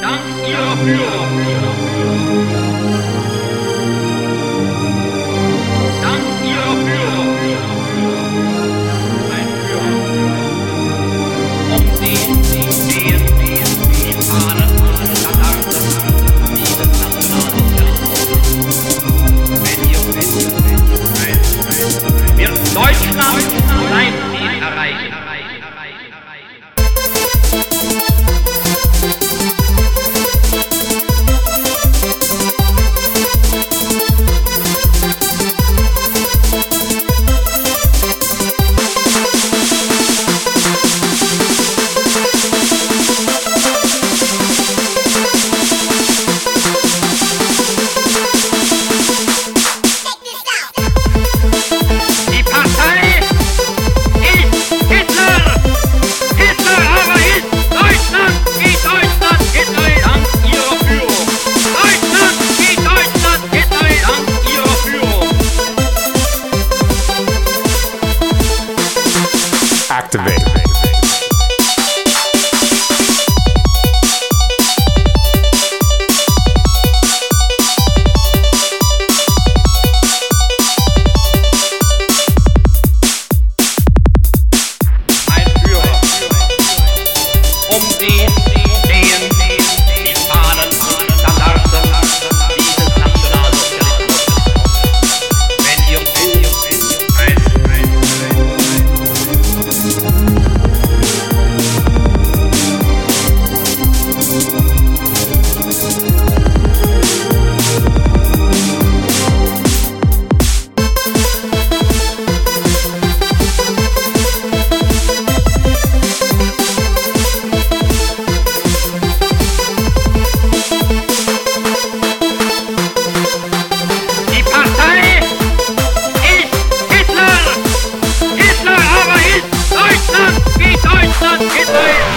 Dank Ihrer Führung. Dank Ihrer Führung. Mein Führer. Um Sie stehen die Fahnen Katarsis dieses Nationalsozialismus. Wenn ihr wird Deutschland sein Ziel erreichen. Activate. Mein Führer, um Sie stehen die Fahnen Katarsis dieses Nationalsozialismus. Wenn ihr die Partei ist Hitler, aber ist Deutschland wie Deutschland Hitler ist.